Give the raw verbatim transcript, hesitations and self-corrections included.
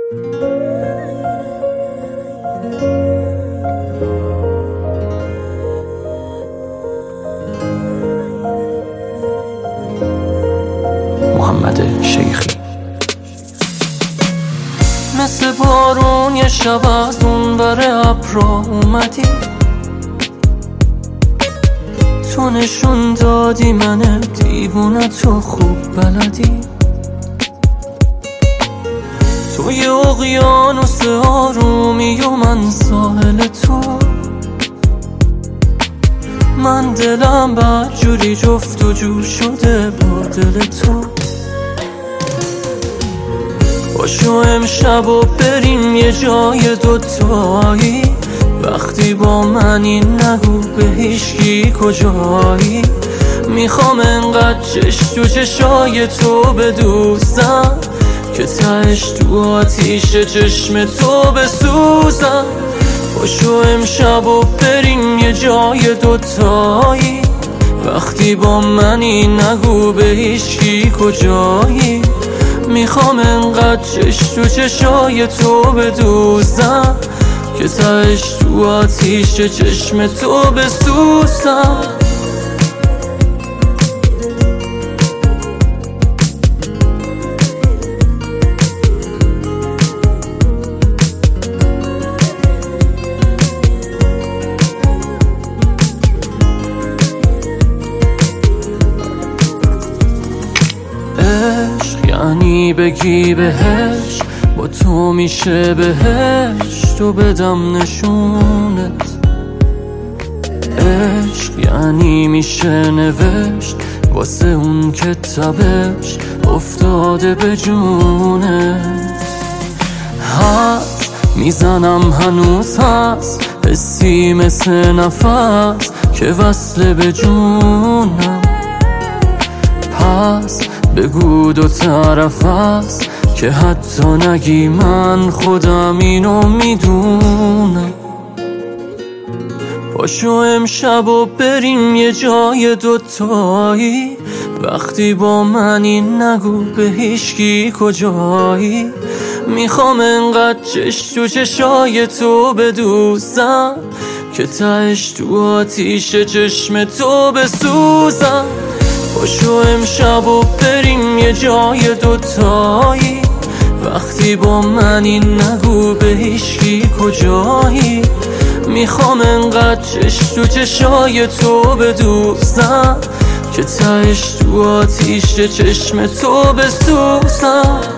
محمد شیخی. مثل بارون یه شب از اون بره ابرا اومدی، تو نشون دادی من دیوونه تو خوب بلدی. تو یه اقیانوس آرومی و من ساحل تو، من دلم بدجوری جفت و جور شده با دل تو. باشو امشب و بریم یه جای دوتایی، وقتی با منی نگو به هیچکی کجایی. میخوام انقدر چش تو چشای تو بدوزم که تهش تو آتیش چشم تو بسوزم. باشو امشب و بریم یه جای دوتایی، وقتی با منی نگو به هیچکی کجایی. میخوام انقدر چش تو چشای تو بدوزم که تهش تو آتیش چشم تو بسوزم. عشق یعنی بگی بهش با تو میشه بهشت و بدم نشونت. عشق یعنی میشه نوشت واسه اون که تبش افتاده به جونت. حد میزنم هنوز هست حسی مثل نفس که وصله به جونم. پس بگو دو طرف است که حتی نگی من خودم اینو میدونم. پاشو امشب و بریم یه جای دوتایی، وقتی با منی نگو به هیچکی کجایی. میخوام انقدر چش تو چشای تو بدوزم که تهش تو آتیش چشم تو بسوزم. پاشو امشب و بریم یه جای دوتایی، وقتی با منی نگو به هیچکی کجایی. میخوام انقدر چش تو چشای تو بدوزم که تهش تو آتیش چشم تو بسوزم.